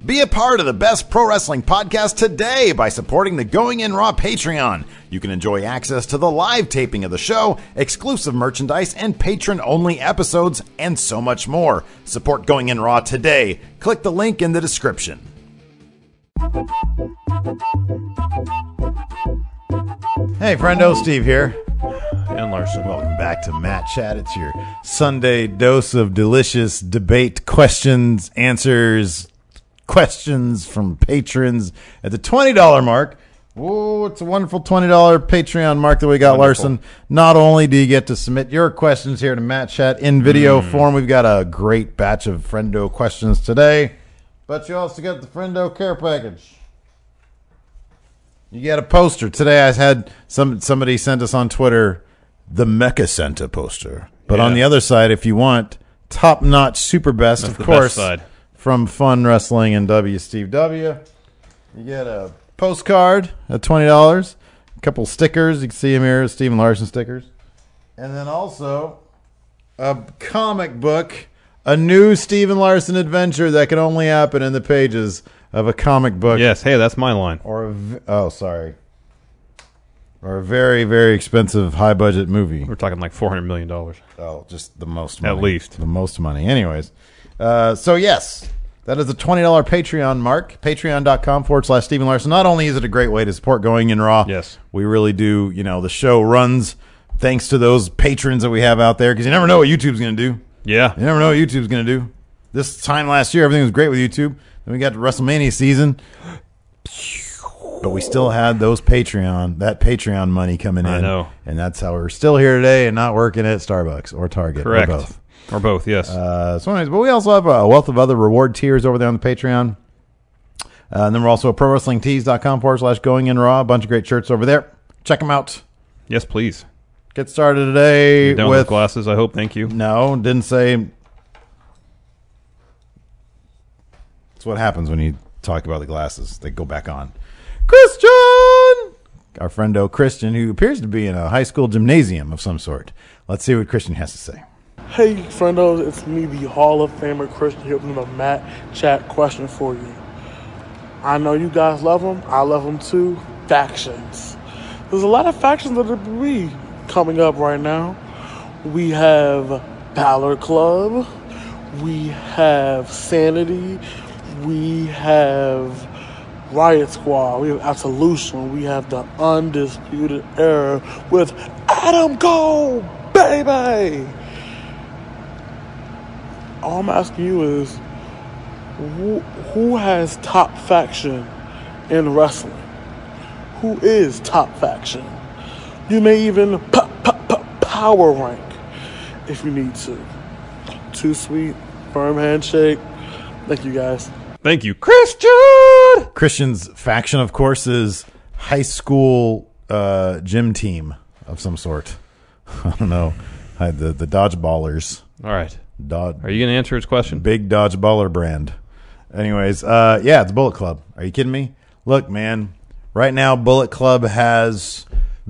Be a part of the best pro wrestling podcast today by supporting the Going In Raw Patreon. You can enjoy access to the live taping of the show, exclusive merchandise, and patron-only episodes, and so much more. Support Going In Raw today. Click the link in the description. Hey, friendo, Steve here. And Larson. Welcome back to Matt Chat. It's your Sunday dose of delicious debate, questions, answers, questions from patrons at the $20 mark. Whoa, it's a wonderful $20 Patreon mark that we got, wonderful. Larson. Not only do you get to submit your questions here to Matt Chat in video form, we've got a great batch of friendo questions today, but you also get the friendo care package. You get a poster. Today I had somebody sent us on Twitter the Mecha Santa poster. But on the other side, if you want top-notch super best, that's of course, best from Fun Wrestling and W. Steve W., you get a postcard at $20, a couple stickers. You can see them here, Steven Larson stickers. And then also a comic book, a new Steven Larson adventure that can only happen in the pages of a comic book. Yes, hey, that's my line. Or a very, very expensive, high-budget movie. We're talking like $400 million. Oh, just the most money. At least. The most money. Anyways. So, yes, that is the $20 Patreon mark. Patreon.com/Steven Larson. Not only is it a great way to support Going In Raw. Yes. We really do. You know, the show runs thanks to those patrons that we have out there, because you never know what YouTube's going to do. Yeah. You never know what YouTube's going to do. This time last year, everything was great with YouTube. Then we got to WrestleMania season. But we still had that Patreon money coming in. I know. And that's how we're still here today and not working at Starbucks or Target. Correct. Or both. Or both, yes. So anyways, but we also have a wealth of other reward tiers over there on the Patreon. And then we're also at ProWrestlingTees.com/Going In Raw. A bunch of great shirts over there. Check them out. Yes, please. Get started today. You're down with glasses, I hope. Thank you. No, didn't say. That's what happens when you talk about the glasses. They go back on. Christian! Our friendo Christian, who appears to be in a high school gymnasium of some sort. Let's see what Christian has to say. Hey, friendos, it's me, the Hall of Famer Christian, here with a Matt Chat question for you. I know you guys love them. I love them too. Factions. There's a lot of factions that are coming up right now. We have Balor Club. We have Sanity. We have Riot Squad, we have Absolution, we have the Undisputed Era with Adam Cole, baby! All I'm asking you is, who has top faction in wrestling? Who is top faction? You may even power rank if you need to. Too sweet, firm handshake. Thank you, guys. Thank you, Christian! Christian's faction, of course, is high school gym team of some sort. I don't know. The Dodgeballers. All right. Are you going to answer his question? Big Dodgeballer brand. Anyways, yeah, it's Bullet Club. Are you kidding me? Look, man, right now Bullet Club has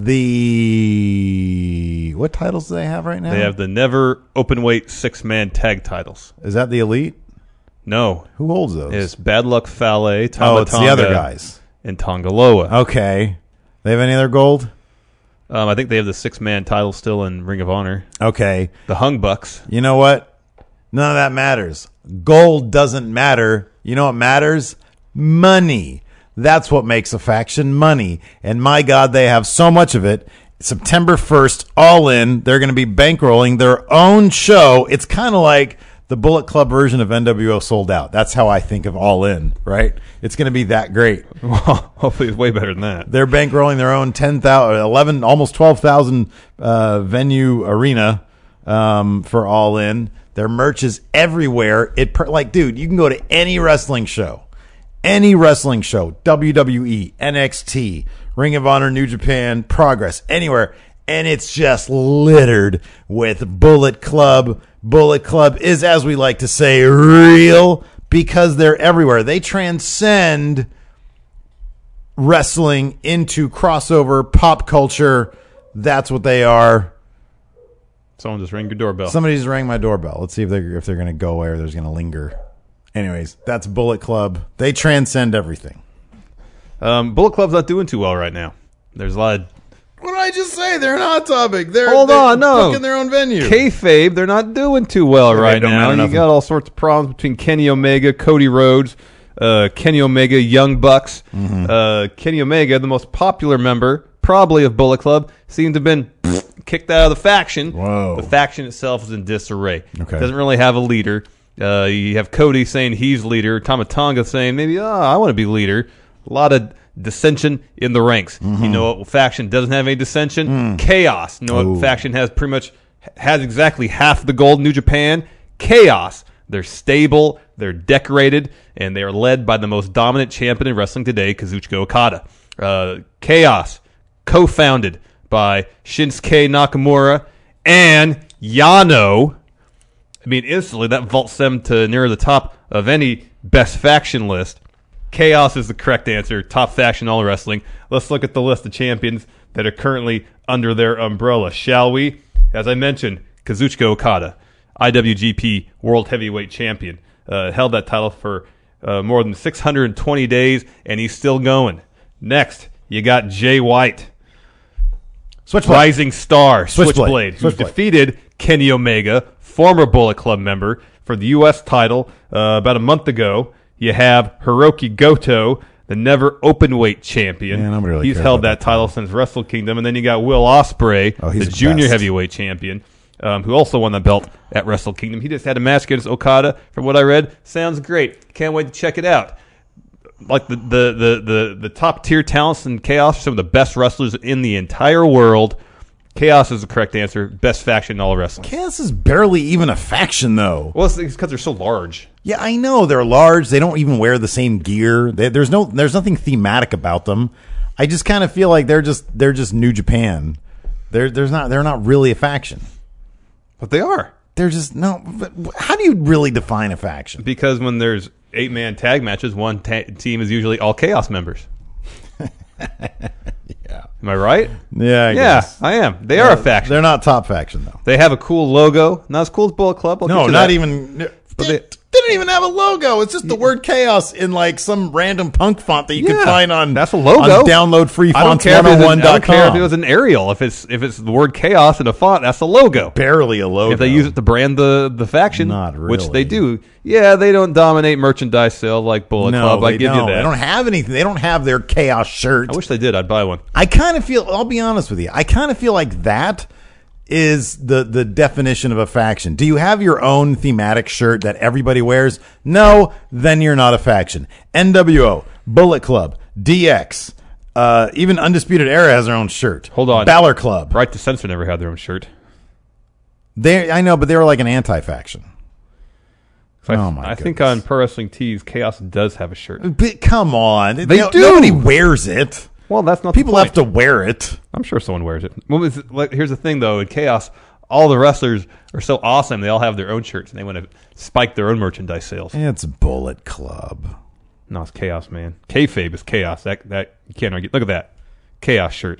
what titles do they have right now? They have the Never Openweight 6-man tag titles. Is that the Elite? No. Who holds those? It's Bad Luck Fale, Tama it's the other guys. And Tongaloa. Okay. They have any other gold? I think they have the 6-man title still in Ring of Honor. Okay. The Hung Bucks. You know what? None of that matters. Gold doesn't matter. You know what matters? Money. That's what makes a faction money. And my God, they have so much of it. September 1st, All In. They're going to be bankrolling their own show. It's kind of like the Bullet Club version of NWO Sold Out. That's how I think of All In, right? It's going to be that great. Well, hopefully it's way better than that. They're bankrolling their own 10,000, 11, almost 12,000 venue arena for All In. Their merch is everywhere. Dude, you can go to any wrestling show, WWE, NXT, Ring of Honor, New Japan, Progress, anywhere, and it's just littered with Bullet Club. Bullet Club is, as we like to say, real because they're everywhere. They transcend wrestling into crossover pop culture. That's what they are. Someone just rang your doorbell. Somebody just rang my doorbell. Let's see if they're going to go away or they're going to linger. Anyways, that's Bullet Club. They transcend everything. Bullet Club's not doing too well right now. There's a lot of What did I just say? They're an Hot Topic. They're booking their own venue. kayfabe, they're not doing too well right don't now. matter You nothing. got all sorts of problems between Kenny Omega, Cody Rhodes, Kenny Omega, Young Bucks. Kenny Omega, the most popular member, probably of Bullet Club, seemed to have been kicked out of the faction. Whoa. The faction itself is in disarray. Okay. Doesn't really have a leader. You have Cody saying he's leader. Tamatonga saying maybe, I want to be leader. A lot of dissension in the ranks. You know what faction doesn't have any dissension? Chaos. You know what faction has pretty much has exactly half the gold? New Japan. Chaos. They're stable, they're decorated, and they are led by the most dominant champion in wrestling today, Kazuchika Okada. Chaos, co-founded by Shinsuke Nakamura and Yano. I mean, instantly that vaults them to near the top of any best faction list. Chaos is the correct answer. Top faction in all wrestling. Let's look at the list of champions that are currently under their umbrella, shall we? As I mentioned, Kazuchika Okada, IWGP World Heavyweight Champion. Held that title for more than 620 days, and he's still going. Next, you got Jay White. Switchblade. Rising star, Switchblade. who defeated Kenny Omega, former Bullet Club member, for the U.S. title about a month ago. You have Hiroki Goto, the never openweight champion. Yeah, nobody really He's cares held about that title since Wrestle Kingdom. And then you got Will Ospreay, he's the the junior best. heavyweight champion, who also won the belt at Wrestle Kingdom. He just had a match against Okada. From what I read, sounds great. Can't wait to check it out. Like the top tier talents in Chaos are some of the best wrestlers in the entire world. Chaos is the correct answer. Best faction in all of wrestling. Chaos is barely even a faction, though. Well, it's because they're so large. Yeah, I know they're large. They don't even wear the same gear. There's nothing thematic about them. I just kind of feel like they're just New Japan. They're not really a faction. But they are. They're just no. But how do you really define a faction? Because when there's 8-man tag matches, one team is usually all Chaos members. Yeah. Am I right? Yeah, I guess. I am. They are a faction. They're not top faction though. They have a cool logo. Not as cool as Bullet Club. I'll No, get you not that. even. they- They didn't even have a logo. It's just the word chaos in like some random punk font that you can find on that's a logo. on downloadfreefonts101.com. I don't care if it was an Arial. If it's the word Chaos in a font, that's a logo. barely a logo. If they use it to brand the faction, Not which really. they do, yeah, they don't dominate merchandise sale like Bullet Club. I they give don't. you that. They don't have anything. They don't have their chaos shirt. I wish they did. I'd buy one. I kind of feel. I'll be honest with you. I kind of feel like that is the definition of a faction. Do you have your own thematic shirt that everybody wears? No, then you're not a faction. NWO, Bullet Club, DX, even Undisputed Era has their own shirt. Hold on. Balor Club. Right to Censor never had their own shirt. I know, but they were like an anti-faction. Oh my! I think goodness. on Pro Wrestling Tees, Chaos does have a shirt. But come on, They do. Nobody wears it. Well, that's not People the point. have to wear it. I'm sure someone wears it. Well, here's the thing, though. In Chaos, all the wrestlers are so awesome. They all have their own shirts, and they want to spike their own merchandise sales. It's Bullet Club. No, it's Chaos, man. Kayfabe is Chaos. That you can't argue. Look at that Chaos shirt.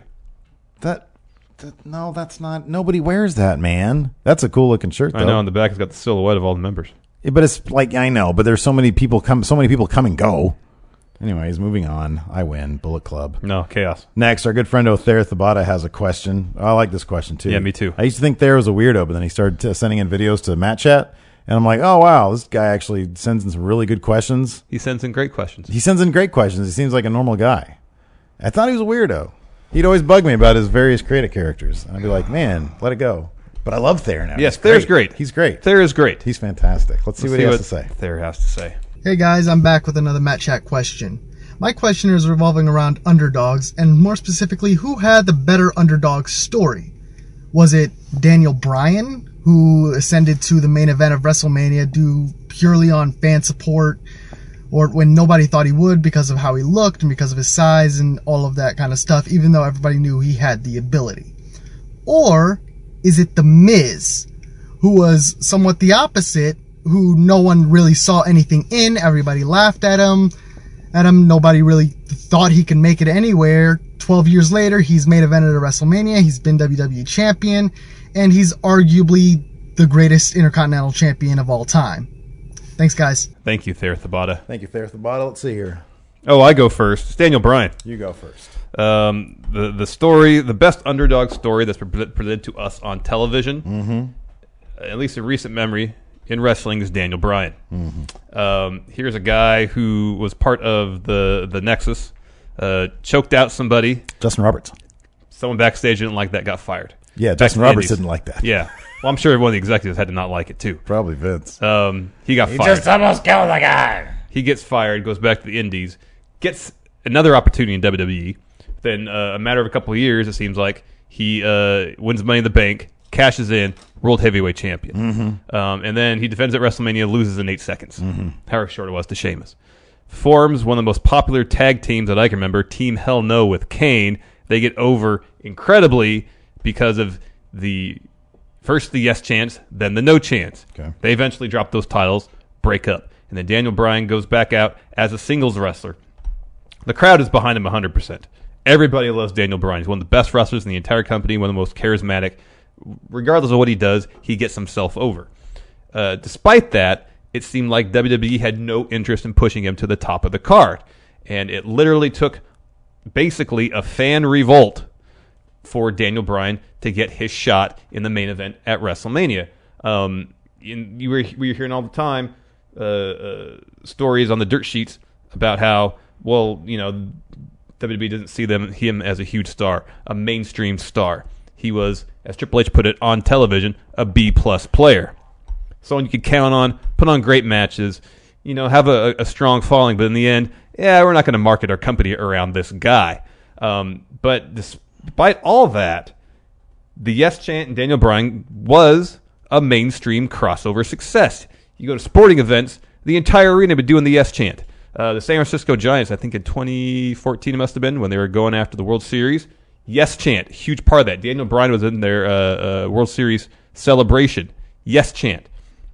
No, that's not. Nobody wears that, man. That's a cool looking shirt, though. I know. On the back, it's got the silhouette of all the members. Yeah, but it's like I know, but there's so many people come and go. Anyways, moving on. I win. Bullet Club. No, Chaos. Next, our good friend Other Thabata has a question. I like this question too. Yeah, me too. I used to think Thayer was a weirdo, but then he started sending in videos to Matt Chat, and I'm like, oh wow, this guy actually sends in some really good questions. He sends in great questions. He sends in great questions. He seems like a normal guy. I thought he was a weirdo. He'd always bug me about his various creative characters. And I'd be like, man, let it go. But I love Thayer now. Yes, He's Thayer's great. He's great. Thayer is great. He's fantastic. Let's see what he has to say. Thayer has to say. Hey guys, I'm back with another Matt Chat question. My question is revolving around underdogs, and more specifically, who had the better underdog story? Was it Daniel Bryan, who ascended to the main event of WrestleMania due purely on fan support, or when nobody thought he would because of how he looked and because of his size and all of that kind of stuff, even though everybody knew he had the ability? Or is it The Miz, who was somewhat the opposite, who no one really saw anything in, everybody laughed at him, nobody really thought he could make it anywhere. 12 years later, he's main evented at WrestleMania, he's been WWE champion, and he's arguably the greatest Intercontinental champion of all time. Thanks, guys. Thank you, Thayer Thabata. Thank you, Thayer Thabata. Let's see here. Oh, I go first. It's Daniel Bryan. You go first. The story, the best underdog story that's been presented to us on television, at least in recent memory, in wrestling, is Daniel Bryan. Here's a guy who was part of the Nexus, choked out somebody. Justin Roberts. Someone backstage didn't like that, got fired. Yeah, Back Justin in the Roberts Indies. didn't like that. Yeah. Well, I'm sure one of the executives had to not like it, too. Probably Vince. He got fired. almost killed the guy. He gets fired, goes back to the Indies, gets another opportunity in WWE. Then a matter of a couple of years, it seems like, he wins Money in the Bank, cashes in, World Heavyweight Champion. And then he defends at WrestleMania, loses in 8 seconds. However short it was to Sheamus. Forms one of the most popular tag teams that I can remember, Team Hell No with Kane. They get over incredibly because of first the yes chance, then the no chance. Okay. They eventually drop those titles, break up. And then Daniel Bryan goes back out as a singles wrestler. The crowd is behind him 100%. Everybody loves Daniel Bryan. He's one of the best wrestlers in the entire company, one of the most charismatic. Regardless of what he does, he gets himself over. Despite that, it seemed like WWE had no interest in pushing him to the top of the card. And it literally took basically a fan revolt for Daniel Bryan to get his shot in the main event at WrestleMania. We were hearing all the time stories on the dirt sheets about how, well, WWE doesn't see him as a huge star, a mainstream star. He was, as Triple H put it on television, a B-plus player. Someone you could count on, put on great matches, have a strong following, but in the end, we're not going to market our company around this guy. But despite all that, the Yes Chant and Daniel Bryan was a mainstream crossover success. You go to sporting events, the entire arena would be doing the Yes Chant. The San Francisco Giants, I think in 2014 it must have been, when they were going after the World Series, Yes Chant, huge part of that. Daniel Bryan was in their World Series celebration. Yes Chant.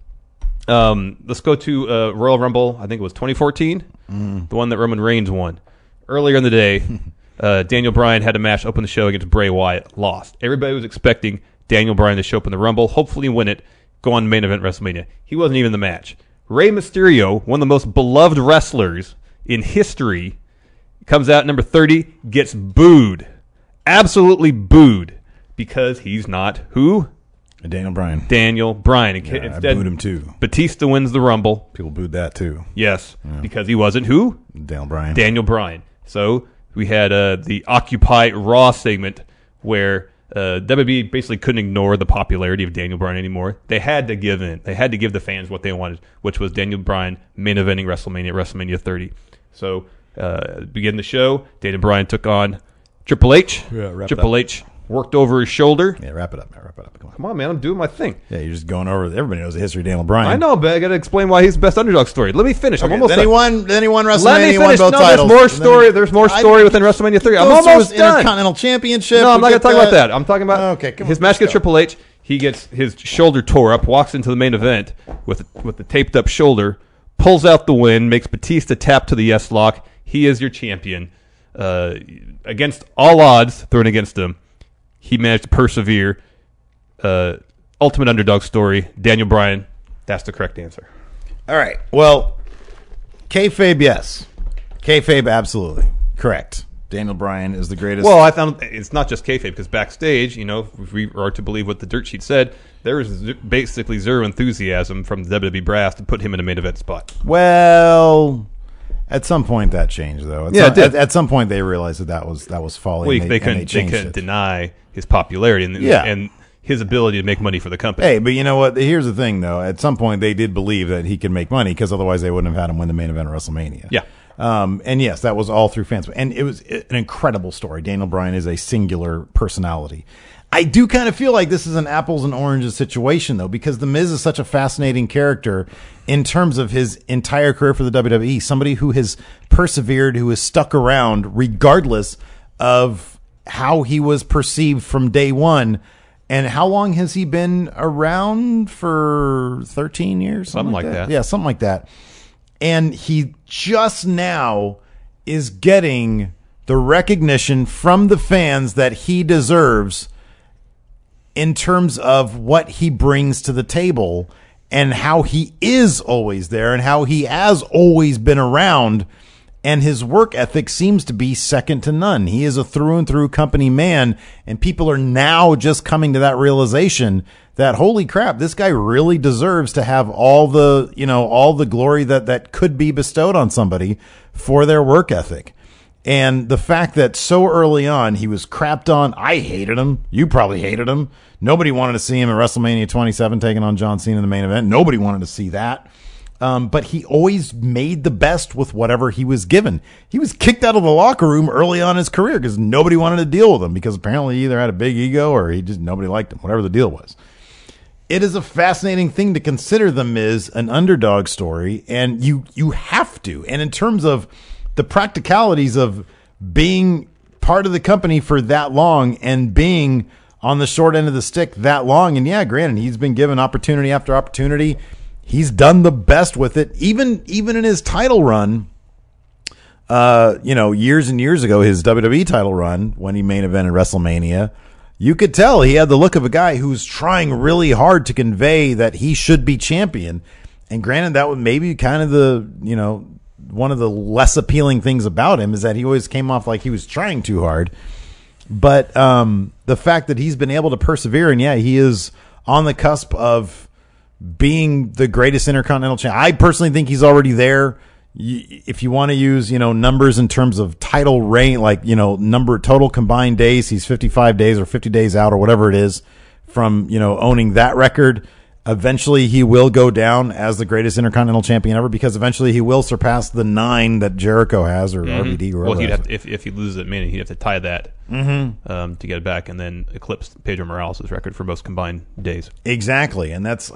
Let's go to Royal Rumble, I think it was 2014, the one that Roman Reigns won. Earlier in the day, Daniel Bryan had a match, open the show against Bray Wyatt, lost. Everybody was expecting Daniel Bryan to show up in the Rumble, hopefully win it, go on main event WrestleMania. He wasn't even in the match. Rey Mysterio, one of the most beloved wrestlers in history, comes out number 30, gets booed. Absolutely booed. Because he's not who? Daniel Bryan. Daniel Bryan. Yeah, Instead, I booed him too. Batista wins the Rumble. People booed that too. Yes. Because he wasn't who? Daniel Bryan. Daniel Bryan. So we had the Occupy Raw segment where WWE basically couldn't ignore the popularity of Daniel Bryan anymore. They had to give in. They had to give the fans what they wanted, which was Daniel Bryan main eventing WrestleMania 30. So begin the show. Daniel Bryan took on Triple H. Yeah, wrap it Triple up. H worked over his shoulder. Yeah, wrap it up. Come on. Come on, man. I'm doing my thing. Yeah, you're just going over. Everybody knows the history of Daniel Bryan. I know, but I got to explain why he's the best underdog story. Let me finish. I'm almost Then done. he won WrestleMania. Let me he won finish. both No, titles. there's more And then story. There's more story within WrestleMania 30. I'm goes to almost his done. Intercontinental Championship. No, I'm We not going to get talk about that. I'm talking about Okay, come his on, match let's against go. Triple H. He gets his shoulder tore up, walks into the main event with the taped up shoulder, pulls out the win, makes Batista tap to the yes lock. He is your champion. Against all odds thrown against him, he managed to persevere. Ultimate underdog story. Daniel Bryan. That's the correct answer. All right. Well, kayfabe, yes. Kayfabe, absolutely. Correct. Daniel Bryan is the greatest. Well, I found it's not just kayfabe because backstage, if we are to believe what the dirt sheet said, there was basically zero enthusiasm from the WWE brass to put him in a main event spot. Well, at some point that changed, though. It did. At some point they realized that was folly. Well, and they changed couldn't it. deny his popularity and his ability to make money for the company. Hey, but you know what? Here's the thing, though. At some point, they did believe that he could make money because otherwise they wouldn't have had him win the main event of WrestleMania. Yeah. And yes, that was all through fans. And it was an incredible story. Daniel Bryan is a singular personality. I do kind of feel like this is an apples and oranges situation, though, because The Miz is such a fascinating character in terms of his entire career for the WWE. Somebody who has persevered, who has stuck around regardless of how he was perceived from day one. And how long has he been around? For 13 years? Something like that. Yeah, something like that. And he just now is getting the recognition from the fans that he deserves in terms of what he brings to the table. and how he is always there and how he has always been around. And his work ethic seems to be second to none. He is a through and through company man, and people are now just coming to that realization that, holy crap, this guy really deserves to have all the glory that could be bestowed on somebody for their work ethic. And the fact that so early on he was crapped on, I hated him. You probably hated him. Nobody wanted to see him at WrestleMania 27 taking on John Cena in the main event. Nobody wanted to see that. But he always made the best with whatever he was given. He was kicked out of the locker room early on in his career because nobody wanted to deal with him because apparently he either had a big ego or nobody liked him, whatever the deal was. It is a fascinating thing to consider The Miz an underdog story, and you have to. And in terms of the practicalities of being part of the company for that long and being on the short end of the stick that long, and yeah, granted, he's been given opportunity after opportunity. He's done the best with it, even in his title run. Years and years ago, his WWE title run when he main evented WrestleMania, you could tell he had the look of a guy who's trying really hard to convey that he should be champion. And granted, that was maybe kind of one of the less appealing things about him is that he always came off like he was trying too hard. But the fact that he's been able to persevere, and yeah, he is on the cusp of being the greatest Intercontinental champion. I personally think he's already there. If you want to use, numbers in terms of title reign, like, number total combined days, he's 55 days or 50 days out or whatever it is from, owning that record. Eventually he will go down as the greatest Intercontinental champion ever because eventually he will surpass the 9 that Jericho has or RVD or whatever. Well, he'd have to, if he loses at Mania, he'd have to tie that to get it back and then eclipse Pedro Morales' record for most combined days. Exactly. And that's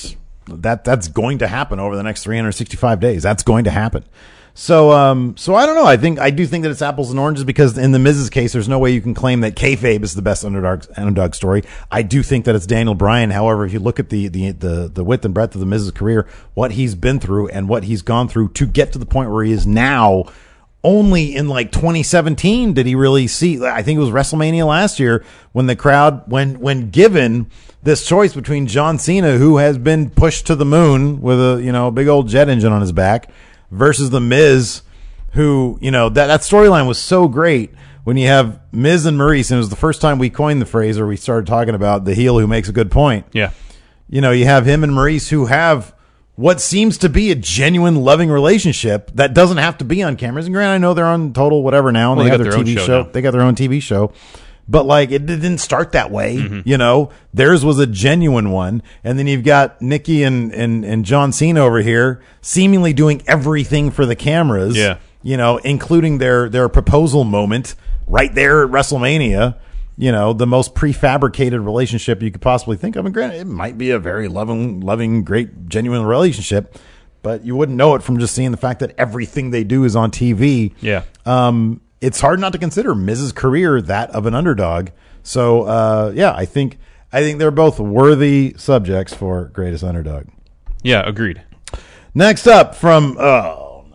going to happen over the next 365 days. That's going to happen. So I don't know. I do think that it's apples and oranges because in the Miz's case, there's no way you can claim that kayfabe is the best underdog story. I do think that it's Daniel Bryan. However, if you look at the width and breadth of the Miz's career, what he's been through and what he's gone through to get to the point where he is now, only in like 2017 did he really see. I think it was WrestleMania last year when the crowd, when given this choice between John Cena, who has been pushed to the moon with a big old jet engine on his back, versus the Miz, who, that storyline was so great when you have Miz and Maurice, and it was the first time we coined the phrase or we started talking about the heel who makes a good point. Yeah. You have him and Maurice who have what seems to be a genuine loving relationship that doesn't have to be on cameras. And granted, I know they're on Total whatever now, and they have their TV show. They got their own TV show. But like it didn't start that way, Theirs was a genuine one, and then you've got Nikki and John Cena over here, seemingly doing everything for the cameras. Yeah, including their proposal moment right there at WrestleMania. The most prefabricated relationship you could possibly think of. And granted, it might be a very loving, great, genuine relationship, but you wouldn't know it from just seeing the fact that everything they do is on TV. Yeah. It's hard not to consider Miz's career that of an underdog. So, I think they're both worthy subjects for greatest underdog. Yeah, agreed. Next up from, I'm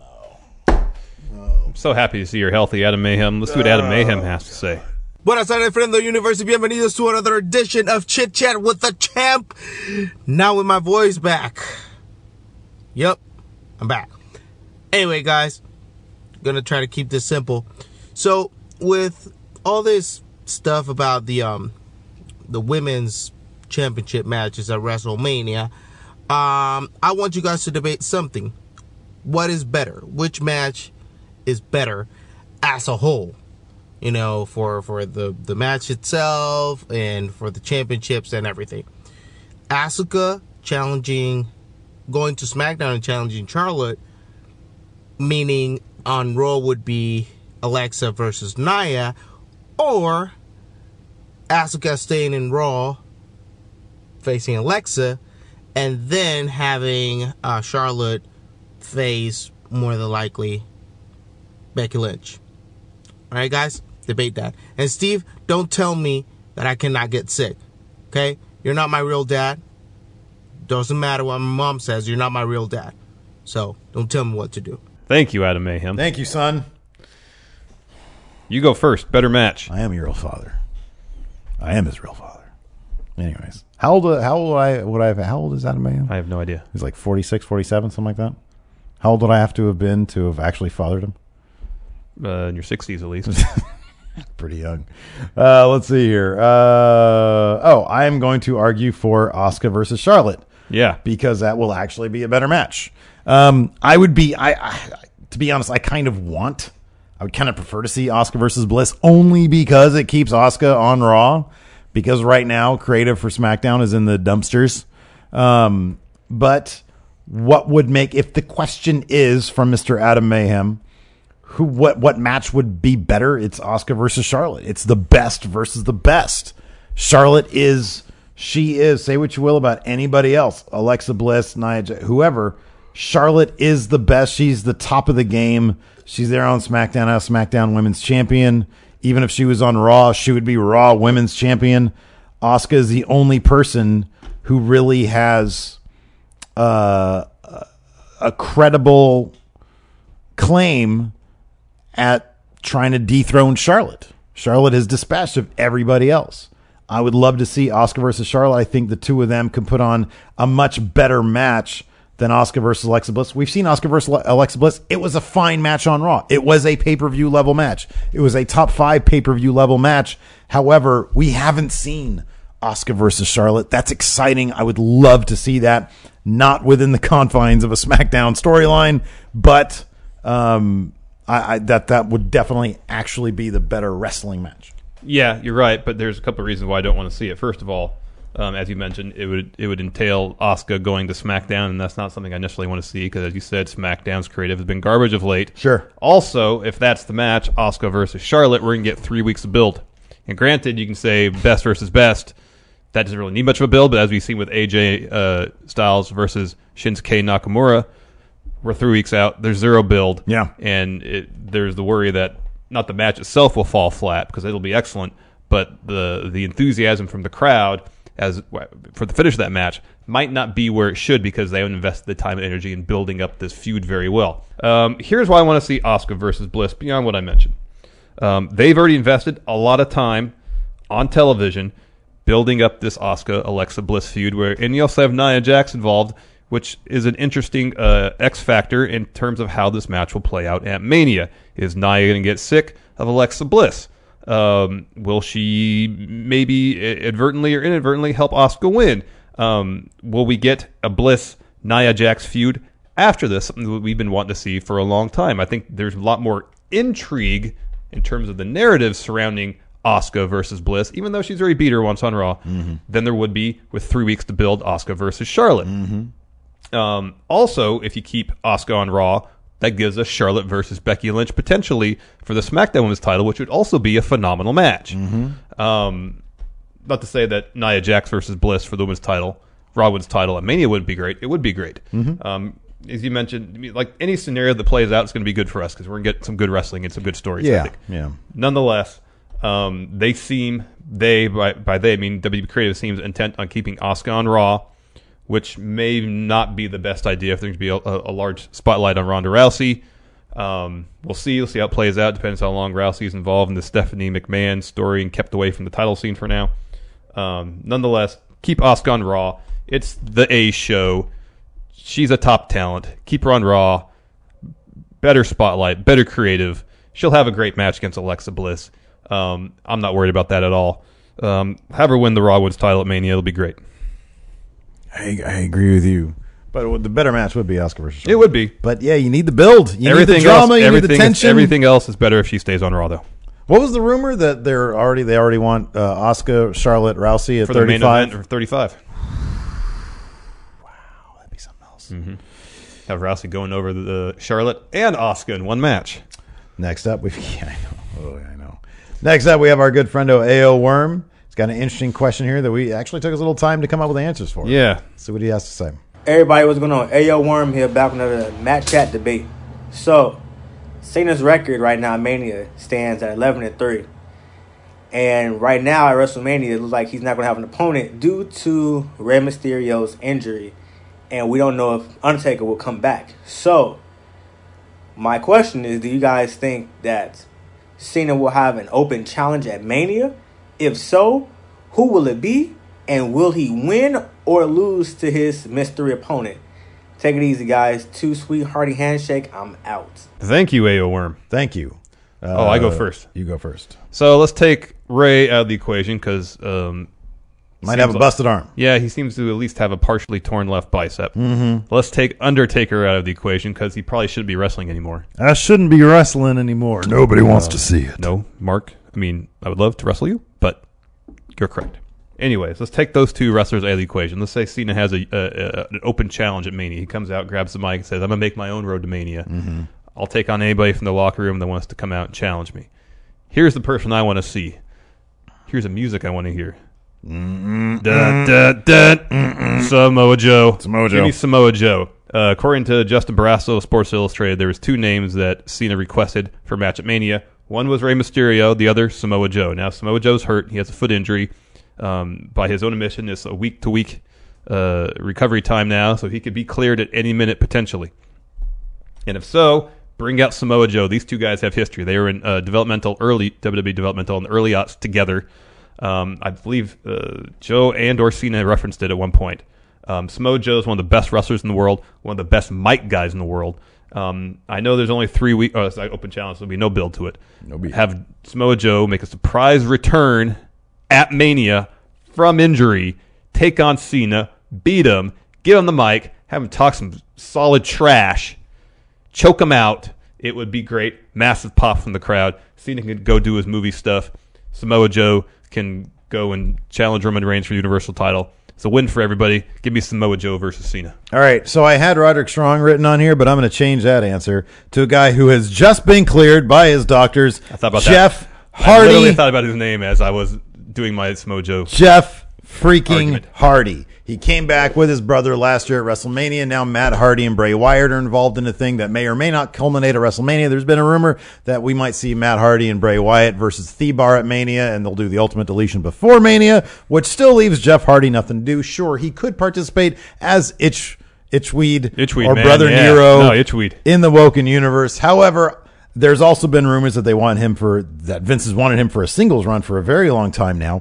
so happy to see you're healthy, Adam Mayhem. Let's see what Adam Mayhem has to say. Buenas tardes, friendo universe, y bienvenidos to another edition of Chit Chat with the Champ. Now with my voice back. Yep, I'm back. Anyway, guys, gonna try to keep this simple. So, with all this stuff about the women's championship matches at WrestleMania, I want you guys to debate something. What is better? Which match is better as a whole? For the match itself and for the championships and everything. Asuka going to SmackDown and challenging Charlotte, meaning on Raw would be Alexa versus Nia, or Asuka staying in Raw facing Alexa, and then having Charlotte face, more than likely, Becky Lynch. Alright, guys? Debate that. And Steve, don't tell me that I cannot get sick. Okay? You're not my real dad. Doesn't matter what my mom says, you're not my real dad. So, don't tell me what to do. Thank you, Adam Mayhem. Thank you, son. You go first. Better match. I am your real father. I am his real father. Anyways, how old is Adam Mayhem? I have no idea. He's like 46, 47, something like that. How old would I have to have been to have actually fathered him? In your 60s at least. Pretty young. Let's see here. I am going to argue for Asuka versus Charlotte. Yeah. Because that will actually be a better match. To be honest, I would kind of prefer to see Asuka versus Bliss only because it keeps Asuka on Raw. Because right now, creative for SmackDown is in the dumpsters. But what would make, if the question is from Mr. Adam Mayhem, what match would be better? It's Asuka versus Charlotte. It's the best versus the best. Charlotte she is, say what you will about anybody else, Alexa Bliss, Nia Jax, whoever. Charlotte is the best. She's the top of the game. She's there on SmackDown as SmackDown Women's Champion. Even if she was on Raw, she would be Raw Women's Champion. Asuka is the only person who really has a credible claim at trying to dethrone Charlotte. Charlotte has dispatched of everybody else. I would love to see Asuka versus Charlotte. I think the two of them can put on a much better match than Asuka versus Alexa Bliss. We've seen Asuka versus Alexa Bliss. It was a fine match on Raw. It was a pay-per-view level match. It was a top 5 pay-per-view level match. However, we haven't seen Asuka versus Charlotte. That's exciting. I would love to see that. Not within the confines of a SmackDown storyline, but that would definitely actually be the better wrestling match. Yeah, you're right, but there's a couple of reasons why I don't want to see it. First of all, as you mentioned, it would entail Asuka going to SmackDown, and that's not something I necessarily want to see because, as you said, SmackDown's creative has been garbage of late. Sure. Also, if that's the match, Asuka versus Charlotte, we're going to get 3 weeks of build. And granted, you can say best versus best. That doesn't really need much of a build, but as we've seen with AJ Styles versus Shinsuke Nakamura, we're 3 weeks out. There's zero build. Yeah. And there's the worry that not the match itself will fall flat because it'll be excellent, but the enthusiasm from the crowd for the finish of that match might not be where it should because they haven't invested the time and energy in building up this feud very well. Here's why I want to see Asuka versus Bliss beyond what I mentioned. They've already invested a lot of time on television building up this Asuka-Alexa Bliss feud, and you also have Nia Jax involved, which is an interesting X factor in terms of how this match will play out at Mania. Is Nia going to get sick of Alexa Bliss? Will she maybe advertently or inadvertently help Asuka win? Will we get a Bliss-Nia Jax feud after this? Something that we've been wanting to see for a long time. I think there's a lot more intrigue in terms of the narrative surrounding Asuka versus Bliss, even though she's already beat her once on Raw, than there would be with 3 weeks to build Asuka versus Charlotte. Also, if you keep Asuka on Raw, that gives us Charlotte versus Becky Lynch potentially for the SmackDown Women's title, which would also be a phenomenal match. Not to say that Nia Jax versus Bliss for the women's title, Raw Women's title at Mania wouldn't be great. It would be great. As you mentioned, like any scenario that plays out is going to be good for us because we're going to get some good wrestling and some good stories. I think. Yeah. Nonetheless, by they I mean WWE Creative seems intent on keeping Asuka on Raw, which may not be the best idea if there's going to be a large spotlight on Ronda Rousey. We'll see how it plays out. Depends how long Rousey's involved in the Stephanie McMahon story and kept away from the title scene for now. Nonetheless, keep Asuka on Raw. It's the A show. She's a top talent. Keep her on Raw. Better spotlight, better creative. She'll have a great match against Alexa Bliss. I'm not worried about that at all. Have her win the Raw Women's title at Mania. It'll be great. I agree with you. But the better match would be Asuka versus Charlotte. It would be. But yeah, you need the build. You need the drama. You need the tension. Everything else is better if she stays on Raw, though. What was the rumor that they already want Asuka, Charlotte, Rousey at for the 35? main event for 35. Wow, that'd be something else. Have Rousey going over the Charlotte and Asuka in one match. Next up, I know. Next up, we have our good friendo AO Worm. He's got an interesting question here that we actually took us a little time to come up with answers for. Yeah. See what he has to say. Everybody, what's going on? AO Worm here, back on another Matt Chat debate. So, Cena's record right now, Mania, stands at 11-3. And right now at WrestleMania, it looks like he's not going to have an opponent due to Rey Mysterio's injury. And we don't know if Undertaker will come back. So, my question is, do you guys think that Cena will have an open challenge at Mania? If so, who will it be? And will he win or lose to his mystery opponent? Take it easy, guys. Too sweet, hearty handshake. I'm out. Thank you, A.O. Worm. Thank you. I go first. You go first. So let's take Ray out of the equation because might have a busted arm. Yeah, he seems to at least have a partially torn left bicep. Mm-hmm. Let's take Undertaker out of the equation because he probably shouldn't be wrestling anymore. I shouldn't be wrestling anymore. Nobody wants to see it. No, Mark. I mean, I would love to wrestle you, but you're correct. Anyways, let's take those two wrestlers out of the equation. Let's say Cena has an open challenge at Mania. He comes out, grabs the mic, and says, I'm going to make my own road to Mania. Mm-hmm. I'll take on anybody from the locker room that wants to come out and challenge me. Here's the person I want to see. Here's the music I want to hear. Samoa Joe. Samoa Joe. Give me Samoa Joe. According to Justin Barrasso of Sports Illustrated, there was two names that Cena requested for a match at Mania. One was Rey Mysterio, the other Samoa Joe. Now, Samoa Joe's hurt. He has a foot injury. By his own admission, it's a week-to-week recovery time now, so he could be cleared at any minute potentially. And if so, bring out Samoa Joe. These two guys have history. They were in early WWE developmental in the early aughts together. I believe Joe and or Cena referenced it at one point. Samoa Joe is one of the best wrestlers in the world, one of the best mic guys in the world. I know there's only 3 weeks. Oh, it's like open challenge, so there'll be no build to it. Have Samoa Joe make a surprise return at Mania from injury, take on Cena, beat him, get on the mic, have him talk some solid trash, choke him out. It would be great. Massive pop from the crowd. Cena can go do his movie stuff. Samoa Joe can go and challenge Roman Reigns for the Universal title. It's a win for everybody. Give me Samoa Joe versus Cena. All right, so I had Roderick Strong written on here, but I'm going to change that answer to a guy who has just been cleared by his doctors. I thought about Jeff that. Hardy. I literally thought about his name as I was doing my Samoa Joe. Jeff freaking argument. Hardy. He came back with his brother last year at WrestleMania. Now Matt Hardy and Bray Wyatt are involved in a thing that may or may not culminate at WrestleMania. There's been a rumor that we might see Matt Hardy and Bray Wyatt versus Thebar at Mania, and they'll do the Ultimate Deletion before Mania, which still leaves Jeff Hardy nothing to do. Sure, he could participate as Itchweed or man. Brother Yeah. Nero No, Itchweed. in the Woken universe. However, there's also been rumors that that Vince has wanted him for a singles run for a very long time now.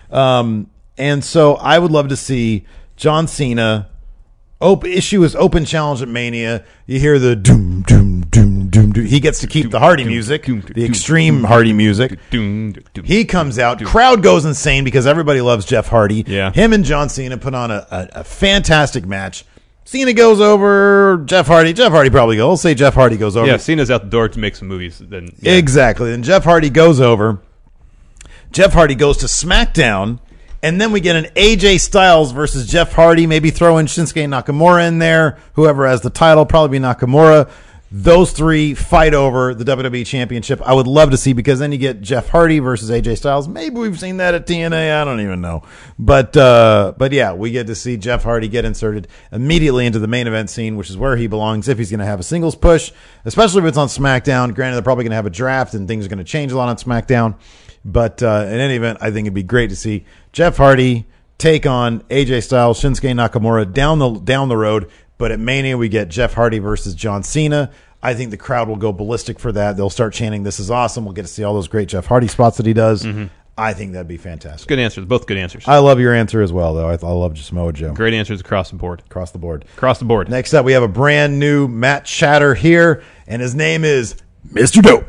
And so I would love to see John Cena issue his open challenge at Mania. You hear the doom, doom, doom, doom, doom. He gets to keep the Hardy music, the extreme Hardy music. He comes out. Crowd goes insane because everybody loves Jeff Hardy. Yeah. Him and John Cena put on a fantastic match. Cena goes over. Jeff Hardy probably goes. We'll say Jeff Hardy goes over. Yeah, Cena's out the door to make some movies. Then yeah. Exactly. Then Jeff Hardy goes over. Jeff Hardy goes to SmackDown, and then we get an AJ Styles versus Jeff Hardy. Maybe throw in Shinsuke Nakamura in there. Whoever has the title, probably be Nakamura. Those three fight over the WWE Championship. I would love to see, because then you get Jeff Hardy versus AJ Styles. Maybe we've seen that at TNA. I don't even know. But yeah, we get to see Jeff Hardy get inserted immediately into the main event scene, which is where he belongs if he's going to have a singles push, especially if it's on SmackDown. Granted, they're probably going to have a draft and things are going to change a lot on SmackDown. But in any event, I think it'd be great to see Jeff Hardy take on AJ Styles, Shinsuke Nakamura down the road. But at Mania, we get Jeff Hardy versus John Cena. I think the crowd will go ballistic for that. They'll start chanting, "This is awesome." We'll get to see all those great Jeff Hardy spots that he does. Mm-hmm. I think that'd be fantastic. Good answers. Both good answers. I love your answer as well, though. I love Samoa Joe. Great answers across the board. Across the board. Across the board. Next up, we have a brand new Matt Chatter here, and his name is Mr. Dope.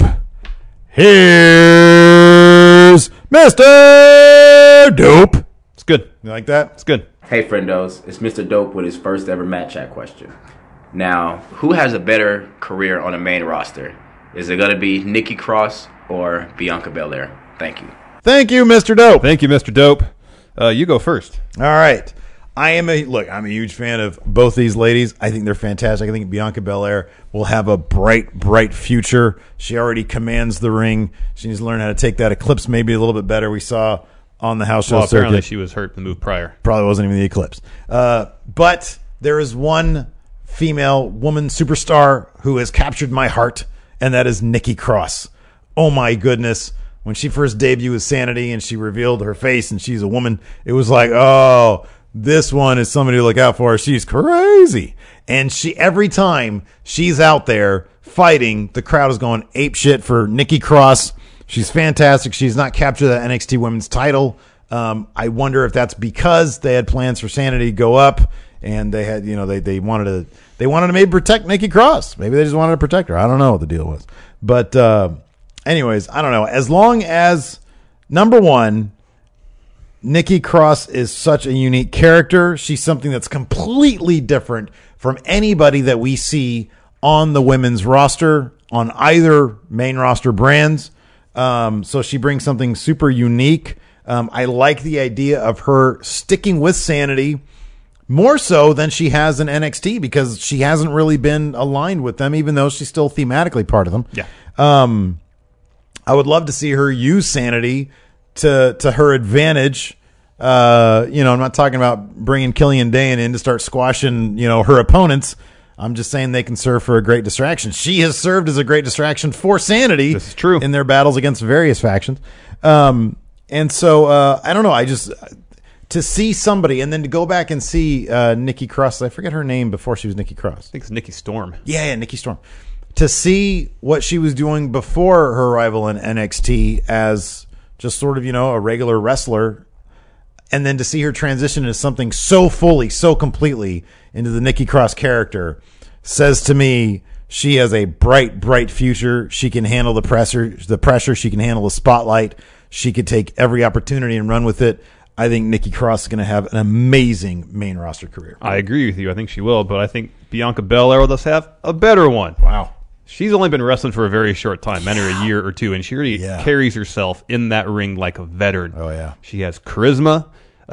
Here's Mr. Dope. It's good. You like that? It's good. Hey friendos, it's Mr. Dope with his first ever Matt Chat question. Now, who has a better career on the main roster? Is it going to be Nikki Cross or Bianca Belair? Thank you. Thank you, Mr. Dope. Thank you, Mr. Dope. You go first. All right. I'm a huge fan of both these ladies. I think they're fantastic. I think Bianca Belair will have a bright future. She already commands the ring. She needs to learn how to take that Eclipse maybe a little bit better. We saw on the house show apparently circuit. she was hurt in the move prior. Probably wasn't even the Eclipse. But there is one female woman superstar who has captured my heart, and that is Nikki Cross. Oh my goodness. When she first debuted with Sanity and she revealed her face and she's a woman, it was like, oh, this one is somebody to look out for. She's crazy. And every time she's out there fighting, the crowd is going ape shit for Nikki Cross. She's fantastic. She's not captured that NXT Women's title I wonder if that's because they had plans for Sanity to go up, and they had, they wanted to maybe protect Nikki Cross. Maybe they just wanted to protect her. I don't know what the deal was. But anyways, I don't know. As long as, number one, Nikki Cross is such a unique character. She's something that's completely different from anybody that we see on the women's roster, on either main roster brands. So she brings something super unique. I like the idea of her sticking with Sanity more so than she has in NXT, because she hasn't really been aligned with them, even though she's still thematically part of them. Yeah. I would love to see her use Sanity to her advantage. I'm not talking about bringing Killian Dane in to start squashing, her opponents. I'm just saying they can serve for a great distraction. She has served as a great distraction for Sanity. This is true. In their battles against various factions. And so, I don't know. To see somebody, and then to go back and see Nikki Cross. I forget her name before she was Nikki Cross. I think it's Nikki Storm. Yeah, Nikki Storm. To see what she was doing before her arrival in NXT as just sort of, a regular wrestler, and then to see her transition into something so fully, so completely into the Nikki Cross character, says to me she has a bright, bright future. She can handle the pressure. She can handle the spotlight. She could take every opportunity and run with it. I think Nikki Cross is going to have an amazing main roster career. I agree with you. I think she will, but I think Bianca Belair will just have a better one. Wow. She's only been wrestling for a very short time, under a year or two, and she already carries herself in that ring like a veteran. Oh, yeah. She has charisma.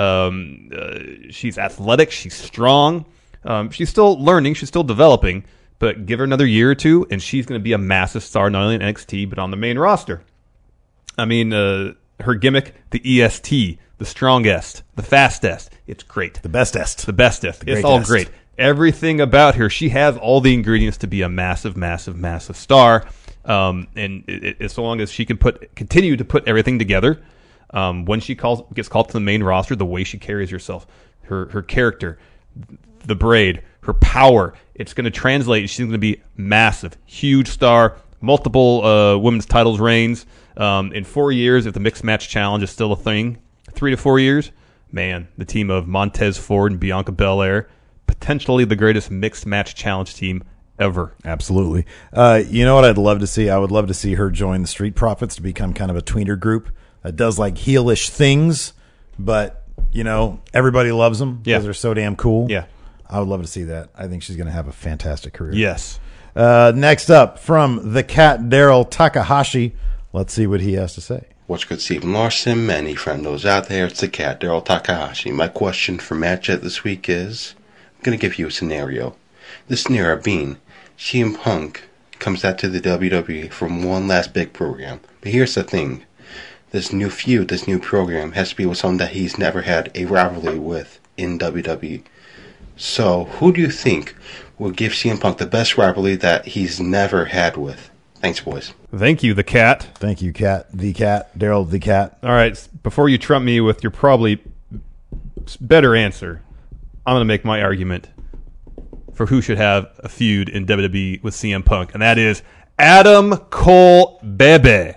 She's athletic. She's strong. She's still learning. She's still developing, but give her another year or two, and she's going to be a massive star, not only in NXT, but on the main roster. I mean, her gimmick, the EST, the strongest, the fastest. It's great. The bestest. The bestest. It's all great. Everything about her, she has all the ingredients to be a massive, massive, massive star. And as long as she can continue to put everything together, when she gets called to the main roster, the way she carries herself, her character, the braid, her power, it's going to translate. She's going to be massive, huge star, multiple women's titles reigns. In 4 years, if the mixed match challenge is still a thing, 3 to 4 years, man, the team of Montez Ford and Bianca Belair, potentially the greatest mixed match challenge team ever. Absolutely. You know what I'd love to see? I would love to see her join the Street Profits to become kind of a tweener group that does like heelish things, but everybody loves them because they're so damn cool. Yeah. I would love to see that. I think she's going to have a fantastic career. Yes. Next up, from the cat Daryl Takahashi, let's see what he has to say. What's good, Stephen Larson? Many friendos out there. It's the cat, Daryl Takahashi. My question for Matt Jet this week is, I'm going to give you a scenario. The scenario being, CM Punk comes out to the WWE from one last big program. But here's the thing. This new feud, this new program, has to be with someone that he's never had a rivalry with in WWE. So, who do you think will give CM Punk the best rivalry that he's never had with? Thanks, boys. Thank you, the cat. Thank you, cat. The cat. Daryl, the cat. All right, before you trump me with your probably better answer, I'm going to make my argument for who should have a feud in WWE with CM Punk, and that is Adam Cole Bebe.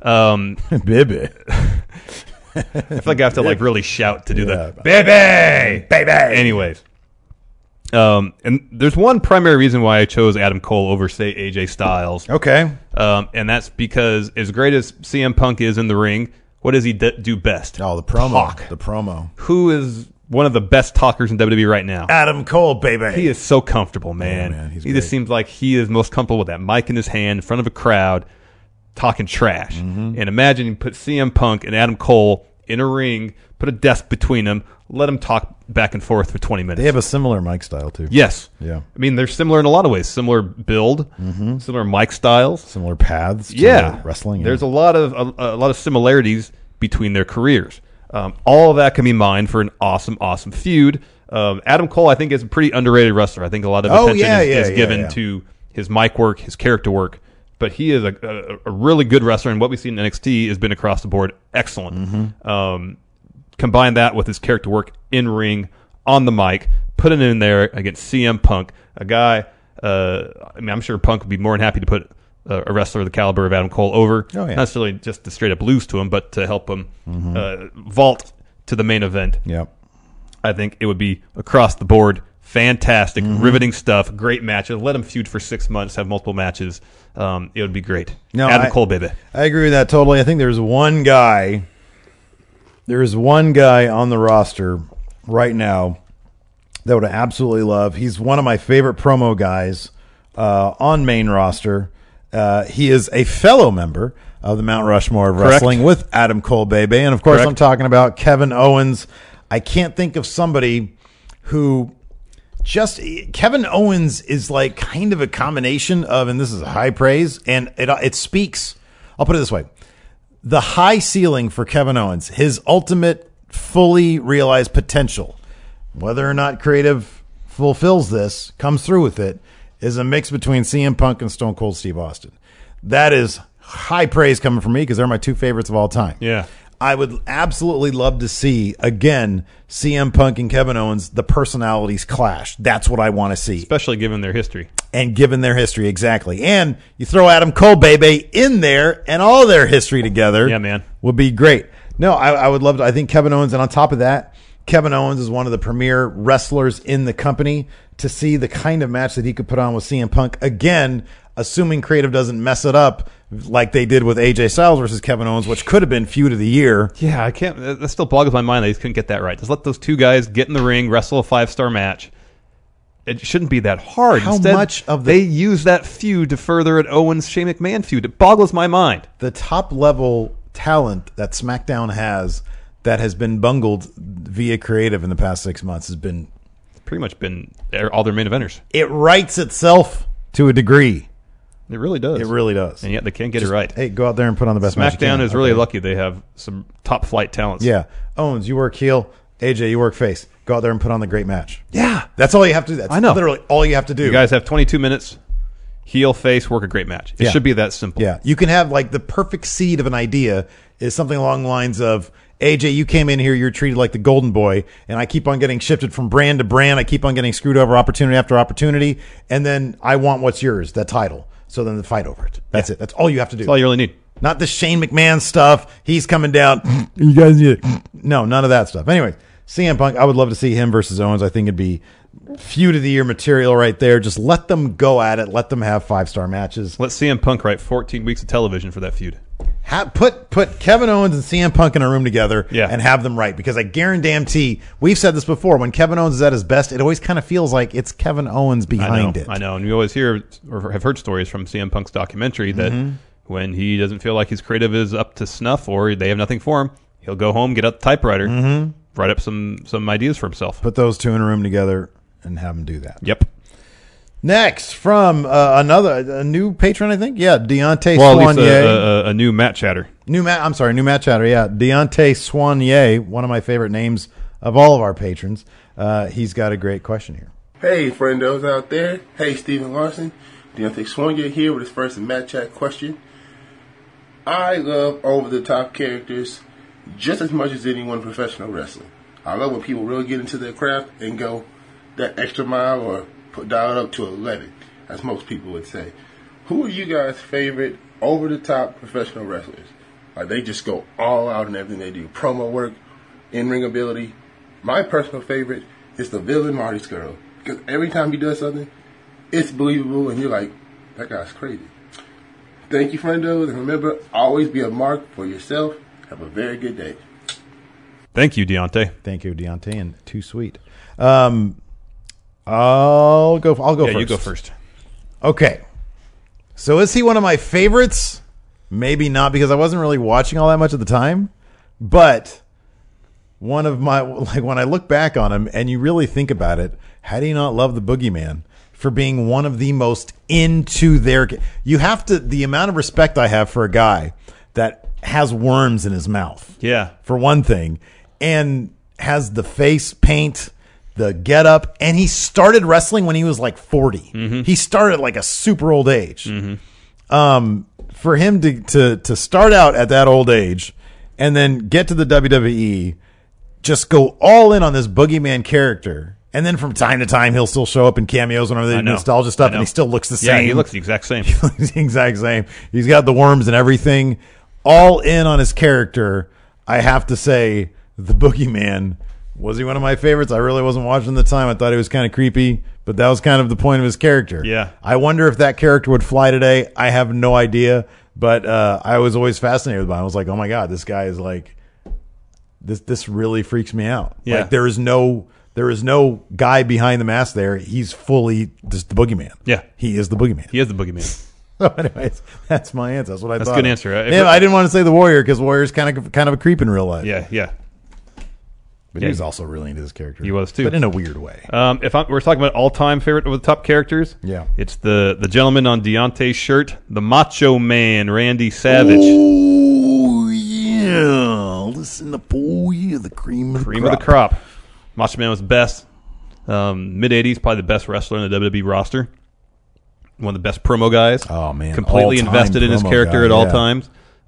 Bebe. I feel like I have to really shout to do the Bebe! Bebe! Anyways. And there's one primary reason why I chose Adam Cole over, say, AJ Styles. Okay. And that's because as great as CM Punk is in the ring, what does he do best? Oh, the promo. Talk. The promo. Who is one of the best talkers in WWE right now? Adam Cole, baby. He is so comfortable, man. Oh, man, He just seems like he is most comfortable with that mic in his hand in front of a crowd talking trash. Mm-hmm. And imagine you put CM Punk and Adam Cole in a ring, put a desk between them, let them talk back and forth for 20 minutes. They have a similar mic style, too. Yes. Yeah. I mean, they're similar in a lot of ways. Similar build, similar mic styles. Similar paths to wrestling. Yeah. There's a lot of similarities between their careers. All of that can be mined for an awesome, awesome feud. Adam Cole, I think, is a pretty underrated wrestler. I think a lot of attention is given to his mic work, his character work. But he is a really good wrestler, and what we see in NXT has been across the board excellent. Combine that with his character work in ring, on the mic, put it in there against CM Punk, a guy. I'm sure Punk would be more than happy to put a wrestler of the caliber of Adam Cole over. Oh, yeah. Not necessarily just to straight up lose to him, but to help him vault to the main event. Yep. I think it would be across the board fantastic, riveting stuff, great matches. Let them feud for 6 months, have multiple matches. It would be great. No, Adam Cole, baby. I agree with that totally. I think there's one guy on the roster right now that would absolutely love. He's one of my favorite promo guys on main roster. He is a fellow member of the Mount Rushmore of Wrestling with Adam Cole, baby. And, of course, I'm talking about Kevin Owens. I can't think of somebody who Kevin Owens is like kind of a combination of, and this is high praise, and it speaks, I'll put it this way. The high ceiling for Kevin Owens, his ultimate fully realized potential, whether or not creative fulfills this, comes through with it, is a mix between CM Punk and Stone Cold Steve Austin. That is high praise coming from me because they're my two favorites of all time. Yeah. I would absolutely love to see, again, CM Punk and Kevin Owens, the personalities clash. That's what I want to see. Especially given their history. And given their history, exactly. And you throw Adam Cole, baby, in there, and all their history together. Yeah, man. Would be great. No, I would love to. I think Kevin Owens, and on top of that, Kevin Owens is one of the premier wrestlers in the company. To see the kind of match that he could put on with CM Punk, again, assuming creative doesn't mess it up like they did with AJ Styles versus Kevin Owens, which could have been feud of the year. Yeah, I can't. That still boggles my mind that he couldn't get that right. Just let those two guys get in the ring, wrestle a 5-star match. It shouldn't be that hard. How Instead, much of they use that feud to further an Owens-Shane McMahon feud? It boggles my mind. The top-level talent that SmackDown has that has been bungled via creative in the past 6 months has been Pretty much been all their main eventers. It writes itself to a degree. It really does. It really does. And yet they can't get it right. Hey, go out there and put on the best match you can. SmackDown is really lucky they have some top-flight talents. Yeah. Owens, you work heel. AJ, you work face. Go out there and put on the great match. Yeah. That's all you have to do. That's I know. literally all you have to do. You guys have 22 minutes, heel, face, work a great match. It should be that simple. Yeah. You can have like the perfect seed of an idea is something along the lines of, AJ, you came in here, you're treated like the golden boy, and I keep on getting shifted from brand to brand. I keep on getting screwed over opportunity after opportunity, and then I want what's yours, that title. So then the fight over it. That's it. That's all you have to do. That's all you really need. Not the Shane McMahon stuff. He's coming down. You guys need it. No, none of that stuff. Anyway, CM Punk, I would love to see him versus Owens. I think it'd be feud of the year material right there. Just let them go at it. Let them have 5-star matches. Let CM Punk write 14 weeks of television for that feud. Put Kevin Owens and CM Punk in a room together and have them right, because I guarantee we've said this before, when Kevin Owens is at his best, it always kind of feels like it's Kevin Owens behind it. I know, and we always hear or have heard stories from CM Punk's documentary that when he doesn't feel like his creative is up to snuff or they have nothing for him, he'll go home, get out the typewriter, write up some ideas for himself. Put those two in a room together and have them do that. Yep. Next, from a new patron, I think. Yeah, Deontay Soignier. Soignier. A new Matt Chatter. New Matt Chatter, yeah. Deontay Soignier, one of my favorite names of all of our patrons. He's got a great question here. Hey, friendos out there. Hey, Stephen Larson. Deontay Soignier here with his first Matt Chat question. I love over-the-top characters just as much as anyone in professional wrestling. I love when people really get into their craft and go that extra mile or dial it up to 11, as most people would say. Who are you guys' favorite over-the-top professional wrestlers? Like, they just go all out in everything they do. Promo work, in-ring ability. My personal favorite is the villain Marty Scurll, because every time he does something, it's believable, and you're like, that guy's crazy. Thank you, friendos, and remember, always be a mark for yourself. Have a very good day. Thank you, Deontay. Thank you, Deontay, and too sweet. I'll go first. You go first. Okay. So is he one of my favorites? Maybe not, because I wasn't really watching all that much at the time. But one of my, like, when I look back on him and you really think about it, how do you not love the Boogeyman for being one of the most into their, you have to, the amount of respect I have for a guy that has worms in his mouth. Yeah. For one thing, and has the face paint, the get up, and he started wrestling when he was like 40. He started at like a super old age. For him to start out at that old age and then get to the WWE, just go all in on this Boogeyman character, and then from time to time he'll still show up in cameos whenever they do nostalgia stuff, and he still looks the same. Yeah, he looks the exact same. He looks the exact same. He's got the worms and everything. All in on his character. I have to say the Boogeyman. Was he one of my favorites? I really wasn't watching at the time. I thought he was kind of creepy, but that was kind of the point of his character. Yeah. I wonder if that character would fly today. I have no idea, but I was always fascinated by him. I was like, oh my God, this guy is like, this really freaks me out. Yeah. Like there is no guy behind the mask there. He's fully just the Boogeyman. Yeah. He is the Boogeyman. He is the Boogeyman. So anyways, that's my answer. That's what I thought. That's a good answer. Yeah, I didn't want to say the Warrior because Warrior's kind of a creep in real life. Yeah. But he was also really into his character. He was too, but in a weird way. We're talking about all-time favorite of the top characters, Yeah. it's the gentleman on Deontay's shirt, the Macho Man, Randy Savage. Oh yeah, listen up. Oh yeah, the cream of Cream of the crop. Macho Man was the best. Mid '80s, probably the best wrestler in the WWE roster. One of the best promo guys. Oh man, completely all-time invested in his promo character guy, at all yeah. times.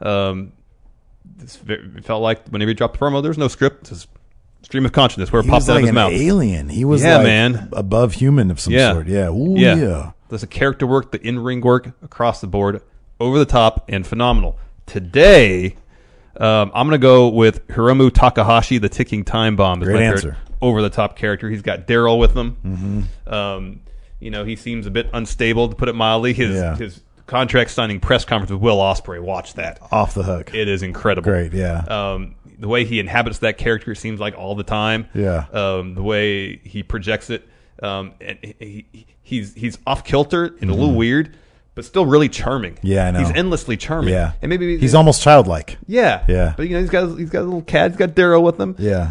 It felt like whenever he dropped a promo, there was no script. It's just stream of consciousness where it He popped was out like of his an mouth. alien. He was Yeah, like man. above human of some sort. Yeah. Ooh, yeah. There's a character work, the in-ring work across the board, over the top and phenomenal. Today, I'm going to go with Hiromu Takahashi, the ticking time bomb. Is Great my answer. favorite over the top character. He's got Daryl with him. Mm-hmm. He seems a bit unstable, to put it mildly. His contract signing press conference with Will Ospreay. Watch that. Off the hook. It is incredible. Great. Yeah. The way he inhabits that character, it seems like all the time. Yeah. The way he projects it, and he's off kilter and a little weird, but still really charming. Yeah, I know. He's endlessly charming. Yeah. and maybe He's almost childlike. yeah, Yeah. But he's got a little cat. He's got Daryl with him. Yeah.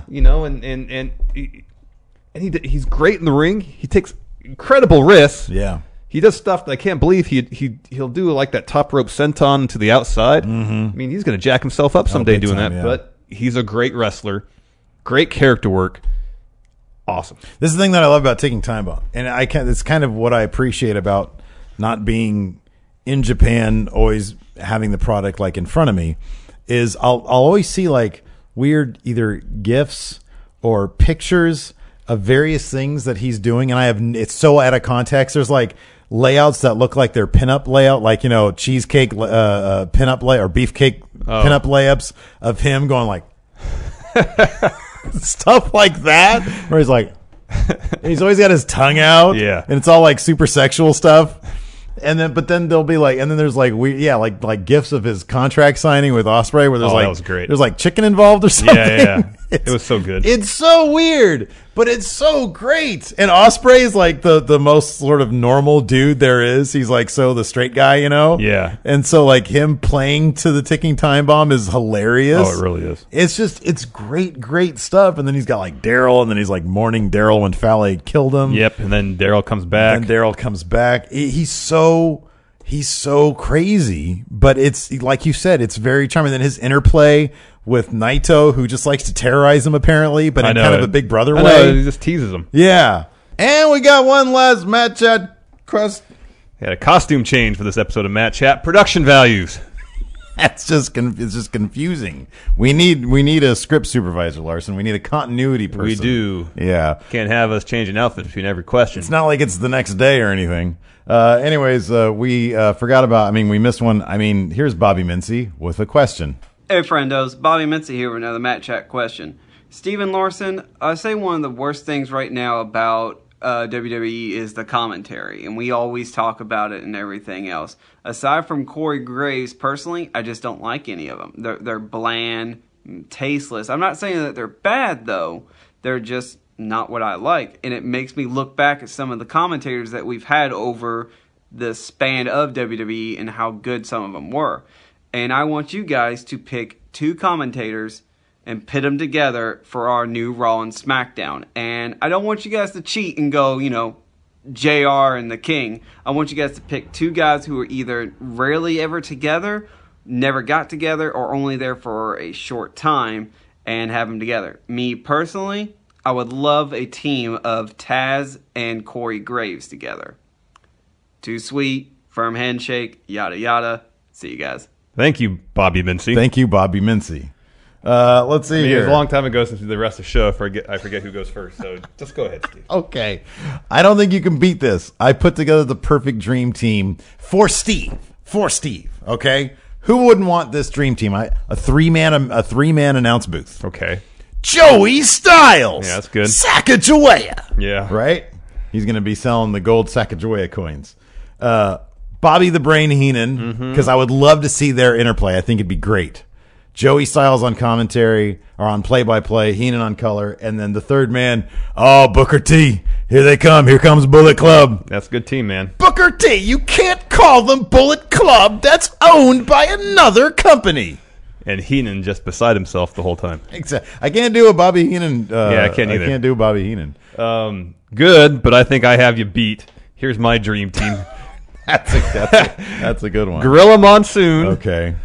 He's great in the ring. He takes incredible risks. Yeah. He does stuff that I can't believe he'll do, like that top rope senton to the outside. Mm-hmm. I mean, he's going to jack himself up someday big doing time, that. yeah. But he's a great wrestler, great character work, awesome. This is the thing that I love about Ticking Time Bomb, and it's kind of what I appreciate about not being in Japan, always having the product like in front of me, is I'll always see like weird either GIFs or pictures of various things that he's doing, and it's so out of context. There's like layouts that look like they're pinup layout, like cheesecake pinup lay or beefcake pinup layups of him going like stuff like that, where he's like he's always got his tongue out, Yeah. and it's all like super sexual stuff. And then there'll be like, and then there's like like gifs of his contract signing with Ospreay where there's Oh, like that was great. There's like chicken involved or something. Yeah. It was so good. It's so weird, but it's so great. And Ospreay is like the most sort of normal dude there is. He's like the straight guy, Yeah. And so like him playing to the Ticking Time Bomb is hilarious. Oh, it really is. It's great stuff. And then he's got like Daryl, and then he's like mourning Daryl when Fale killed him. Yep, and then Daryl comes back. And Daryl comes back. He's so crazy, but it's like you said, it's very charming. Then his interplay with Naito, who just likes to terrorize him apparently, but in kind of a big brother I way. know, he just teases him. Yeah. And we got one last match at Crust. He had a costume change for this episode of Matt Chat. Production values. It's just confusing. We need a script supervisor, Larson. We need a continuity person. We do. Yeah. Can't have us changing outfits between every question. It's not like it's the next day or anything. Anyways, we forgot about, we missed one. Here's Bobby Mincy with a question. Hey friendos, Bobby Mincy here with another Matt Chat question. Steven Larson, I say one of the worst things right now about WWE is the commentary, and we always talk about it and everything else. Aside from Corey Graves, personally, I just don't like any of them. They're bland, tasteless. I'm not saying that they're bad, though. They're just not what I like, and it makes me look back at some of the commentators that we've had over the span of WWE and how good some of them were. And I want you guys to pick two commentators and pit them together for our new Raw and SmackDown. And I don't want you guys to cheat and go, JR and the King. I want you guys to pick two guys who are either rarely ever together, never got together, or only there for a short time, and have them together. Me personally, I would love a team of Taz and Corey Graves together. Too sweet, firm handshake, yada yada. See you guys. Thank you, Bobby Mincy. Thank you, Bobby Mincy. Let's see It here. was a long time ago since the rest of the show. I forget who goes first. So just go ahead, Steve. Okay. I don't think you can beat this. I put together the perfect dream team for Steve. Okay? Who wouldn't want this dream team? A three-man announce booth. Okay. Joey Styles. Yeah, that's good. Sacagawea. Yeah. Right? He's going to be selling the gold Sacagawea coins. Bobby the Brain Heenan, because I would love to see their interplay. I think it'd be great. Joey Styles on commentary or on play-by-play, Heenan on color, and then the third man, Booker T. Here they come. Here comes Bullet Club. That's a good team, man. Booker T. You can't call them Bullet Club. That's owned by another company. And Heenan just beside himself the whole time. Exactly. I can't do a Bobby Heenan. I can't either. I can't do a Bobby Heenan. Good, but I think I have you beat. Here's my dream team. That's a good one. Gorilla Monsoon. Okay.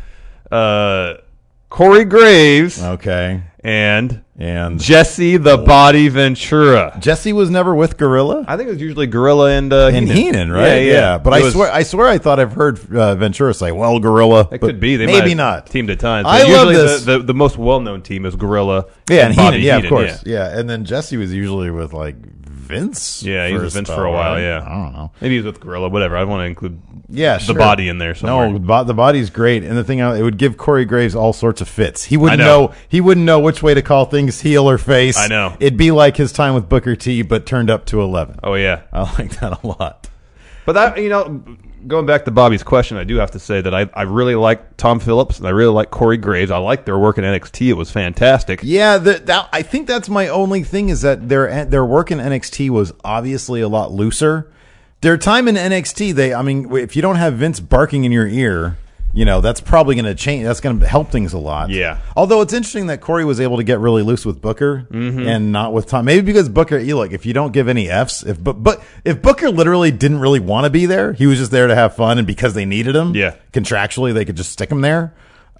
Corey Graves. Okay. And Jesse the Body Ventura. Jesse was never with Gorilla? I think it was usually Gorilla and Heenan, right? Yeah. But I swear I thought I've heard Ventura say, well, Gorilla. It could be. They maybe might not. Teamed at times. I love this. The most well-known team is Gorilla. Yeah, and Bobby Heenan, of course. Yeah. And then Jesse was usually with, like, Vince. Yeah, he was with Vince for a while, yeah. I don't know. Maybe he was with Gorilla, whatever. I want to include the Body in there somewhere. No, the Body's great. And the thing, it would give Corey Graves all sorts of fits. He wouldn't know which way to call things, heel or face. I know. It'd be like his time with Booker T, but turned up to 11. Oh, yeah. I like that a lot. But that, going back to Bobby's question, I do have to say that I really like Tom Phillips and I really like Corey Graves. I like their work in NXT. It was fantastic. Yeah, I think that's my only thing is that their work in NXT was obviously a lot looser. Their time in NXT, if you don't have Vince barking in your ear, that's probably going to change. That's going to help things a lot. Yeah. Although it's interesting that Corey was able to get really loose with Booker and not with Tom. Maybe because Booker, look, if you don't give any Fs, if Booker literally didn't really want to be there, he was just there to have fun, and because they needed him, contractually they could just stick him there.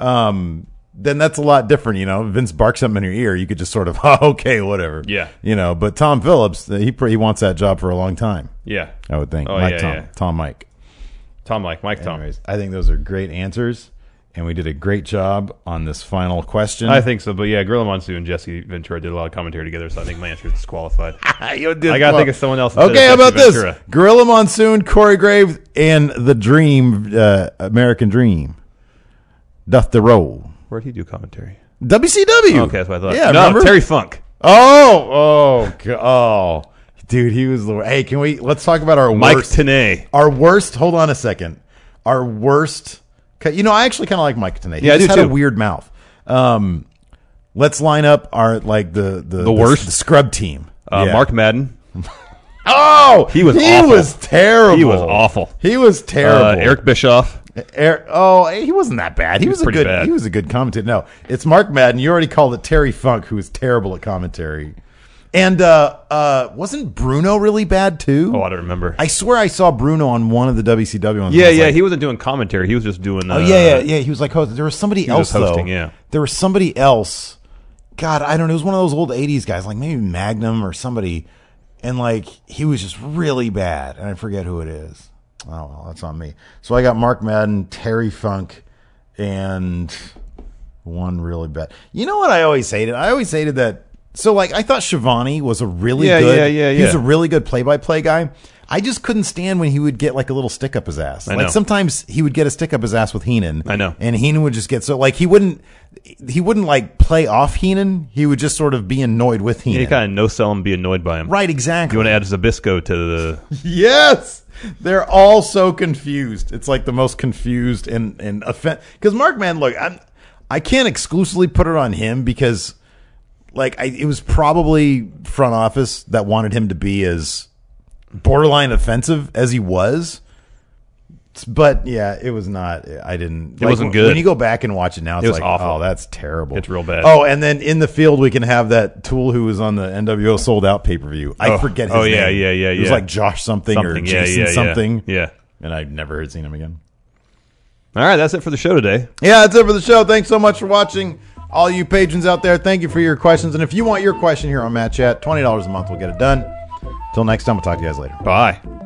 Then that's a lot different, Vince barks something in your ear, you could just sort of, okay, whatever. Yeah. But Tom Phillips, he wants that job for a long time. Yeah. I would think. Oh, Tom Mike. Anyways, I think those are great answers, and we did a great job on this final question. I think so, but yeah, Gorilla Monsoon and Jesse Ventura did a lot of commentary together, so I think my answer is disqualified. I got to think of someone else. Okay, how about Ventura. this? Gorilla Monsoon, Corey Graves, and the Dream, American Dream, doth the roll. Where'd he do commentary? WCW. Okay, that's what I thought. Yeah, no, remember? Terry Funk. Oh. Dude, he was the worst. Hey, let's talk about our Mike worst. Tenay. Our worst, hold on a second. Our worst, I actually kind of like Mike Tenay. Yeah, I do had too. a weird mouth. Let's line up our, the worst? The scrub team. Mark Madden. Oh! He was awful. He was terrible. He was awful. He was terrible. Eric Bischoff. He wasn't that bad. He was pretty bad. He was a good commentator. No, it's Mark Madden. You already called it Terry Funk, who was terrible at commentary. And wasn't Bruno really bad too? Oh, I don't remember. I swear I saw Bruno on one of the WCW ones. Yeah. He wasn't doing commentary. He was just doing. Yeah. He was like host. There was somebody else hosting, though. Yeah. There was somebody else. God, I don't know. It was one of those old '80s guys, like maybe Magnum or somebody, and he was just really bad. And I forget who it is. Oh well, that's on me. So I got Mark Madden, Terry Funk, and one really bad. You know what I always hated? I always hated that. So, I thought Shivani was a really good... Yeah. He was a really good play-by-play guy. I just couldn't stand when he would get, a little stick up his ass. I know. Sometimes he would get a stick up his ass with Heenan. I know. And Heenan would just get so... he wouldn't, play off Heenan. He would just sort of be annoyed with Heenan. Yeah, you kind of no-sell him, be annoyed by him. Right, exactly. You want to add Zabisco to the... Yes! They're all so confused. It's the most confused and offend... Because Mark Madden, look, I can't exclusively put it on him because... it was probably front office that wanted him to be as borderline offensive as he was. But, yeah, it was not. I didn't. It wasn't good. When you go back and watch it now, it's awful. Oh, that's terrible. It's real bad. Oh, and then in the field, we can have that Tool who was on the NWO Sold Out pay-per-view. I forget his name. Yeah. It was Josh something or Jason something. Yeah. And I've never seen him again. All right, that's it for the show today. Yeah, that's it for the show. Thanks so much for watching. All you patrons out there, thank you for your questions. And if you want your question here on Matt Chat, $20 a month will get it done. Till next time, we'll talk to you guys later. Bye.